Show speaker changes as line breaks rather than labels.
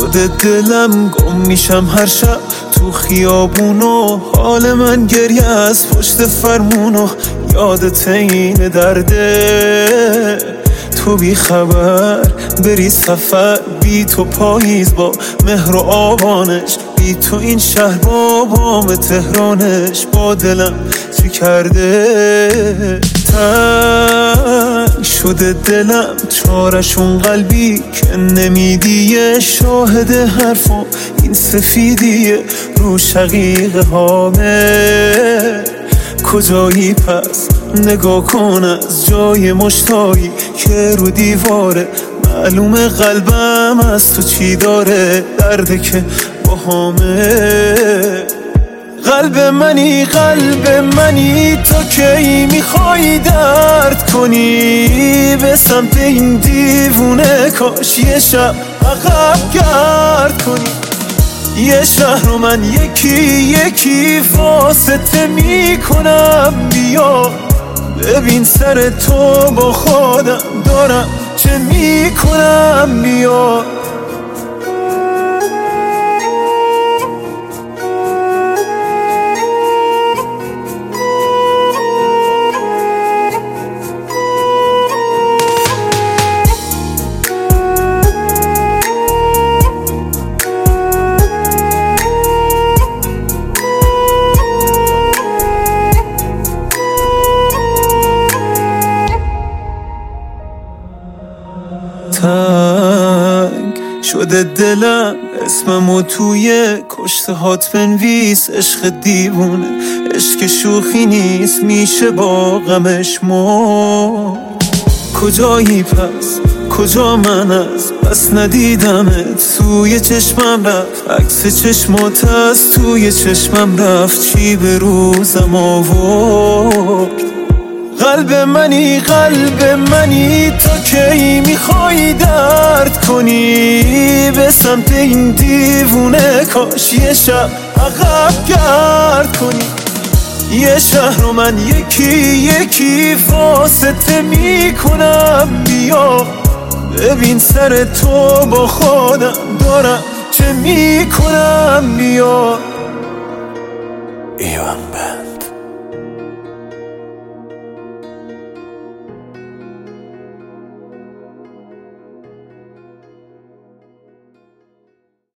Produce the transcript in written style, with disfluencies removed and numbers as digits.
شده دلم گم میشم هر شب تو خیابونو، حال من گریه از پشت فرمونو، یادت این درده تو بی خبر بری سفر، بی تو پاییز با مهر و آبانش، بی تو این شهر با بام تهرانش، با دلم چی کرده تنگ شده دلم، چارشون قلبی که نمیدیه، شاهد حرفم این سفیدیه رو شقیقه هامه. کجایی پس نگاه کن از جای مشتایی که رو دیواره، معلومه قلبم از تو چی داره، درده که باهامه. قلب منی تو کی میخوای درد کنی، به سمت این دیوونه کاش یه شب عقب گرد کنی. یه شهر رو من یکی واسطه میکنم، بیا ببین سر تو با خودم دارم چه میکنم، بیا. تنگ شده دلم اسممو توی کشته هات بنویس، عشق دیوونه عشق شوخی نیست، میشه با غمش کجایی پس کجا من از بس ندیدمت، توی چشمم رفت عکس چشمات از توی چشمم رفت، چی به روزم آورد. قلب منی تو کی میخوای درد کنی، به سمت این دیوونه کاش یه شب عقب گرد کنی. یه شهر رو من یکی واسطه میکنم، بیا ببین سر تو با خودم دارم چه میکنم، بیا. ایوان بند.